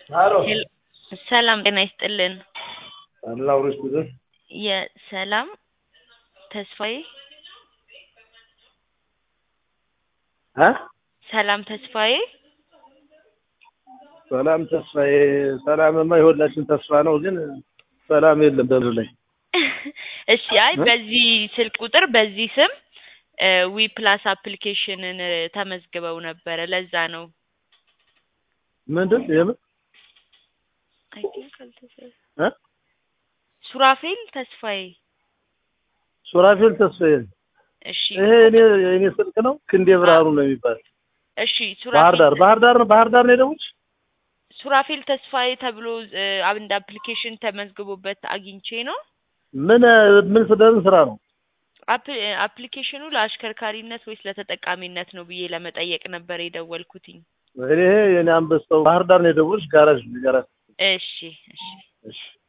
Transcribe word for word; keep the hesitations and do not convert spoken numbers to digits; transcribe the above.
አሎ ሰላም ጤና ይስጥልን። አላህ ይስጥልህ። የሰላም ተስፋዬ አ ሰላም ተስፋዬ ሰላም ተስፋዬ ሰላምማ የሁላችን ተስፋ ነው፣ ግን ሰላም የለም በምድር ላይ። እሺ አይ በዚህ ስልክ ቁጥር በዚህ ስም ዊ ፕላስ አፕሊኬሽንን ተመዝግበው ነበር፣ ለዛ ነው። ምንድን የምን አይ ቲንክ አልተሰ አ ሱራፌል ተስፋዬ ሱራፌል ተስፋዬ። እሺ ይሄ እኔ እኔ ስልክ ነው፣ ክንዴ ብርሃኑ ነው የሚባል። እሺ ባህር ሱራፌል ዳር ባህር ዳር ነው ባህር ዳር ነው የደውልሽ? ሱራፌል ተስፋዬ ተብሎ አንድ አፕሊኬሽን ተመዝግቦበት አግኝቼ ነው። ምን ምን ስለምን ስራ ነው? አፕሊኬሽኑ ለአሽከርካሪነት ወይስ ለተጠቃሚነት ነው ብዬ ለመጠየቅ ነበር የደወልኩትኝ። ይሄ የኔ አንበሳው ባህር ዳር ነው የደውልሽ? ጋራዥ ጋራዥ። እሺ እሺ እሺ